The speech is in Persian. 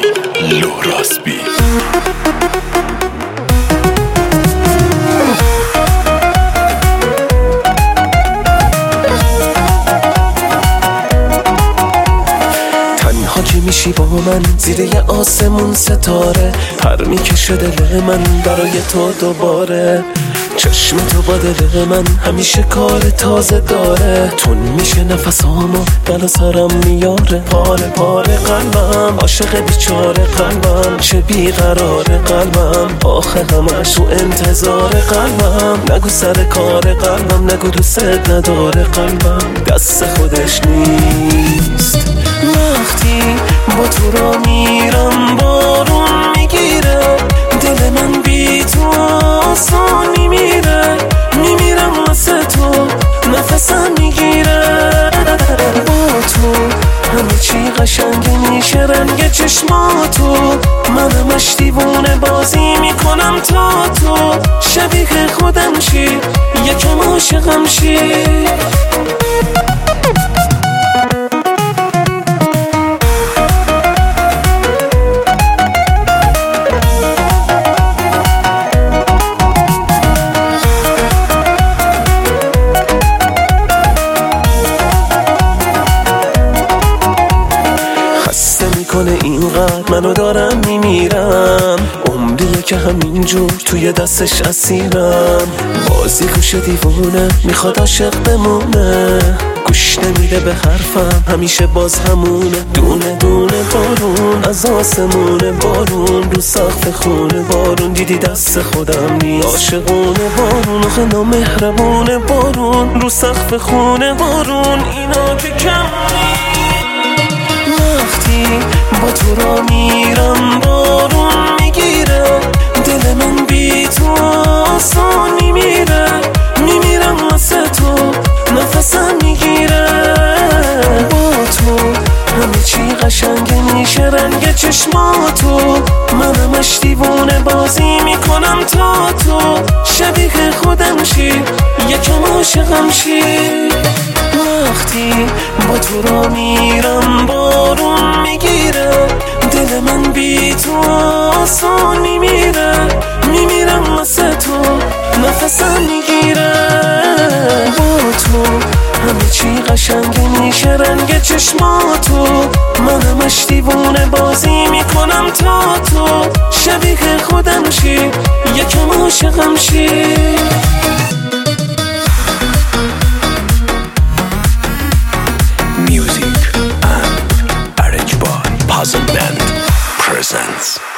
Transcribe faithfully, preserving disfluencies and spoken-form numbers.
لوراسبی. تنها که میشی با من زیر یه آسمون ستاره، پر میکشه دل من برای تو دوباره. چشم تو با دل من همیشه کار تازه داره، تون میشه نفسامو دل سرم میاره. پاره پاره قلبم عاشق بیچاره قلبم، چه بیقراره قلبم آخه همش تو انتظار قلبم. نگو سر کار قلبم، نگو دوست نداره قلبم، دست خودش نیست. وقتی با تو را میرم بارون میگیره، دل من بی تو آسان میمیره. میمیرم واسه تو نفسم میگیره. با تو همه چی قشنگه میشه، رنگ چشماتو من همش دیوونه بازی میکنم تا تو شبیه خودم شی، یکم عاشقم شی. کنه اینقدر منو دارم میمیرم، عمریه که همینجور توی دستش اسیرم. بازی گوش دیوونه میخواد عاشق بمونه، گوش نمیده به حرفم همیشه باز همونه. دونه دونه بارون از آسمونه، بارون رو سقف خونه، بارون دیدی دست خودم نیست. عاشقونه بارون آخه نامهربونه، بارون رو سقف خونه، بارون اینا که کم نیست. وقتی با تو را میرم بارون میگیره، دل من بی تو آسان میمیره. میمیرم واسه تو نفسم میگیره. با تو همه چی قشنگه میشه، رنگ چشماتو من همش دیوونه بازی میکنم تا تو شبیه خودم شی، یکم عاشقم شی. وقتی با تو را میرم بارون میگیره، دل من بی تو آسان میمیره. میمیرم واسه تو نفسم میگیره. با تو همه چی قشنگه میشه، رنگ چشماتو من همش دیوونه بازی میکنم تا تو شبیه خودم شی، یکم عاشقم شی. Music and arranged by Puzzle Band presents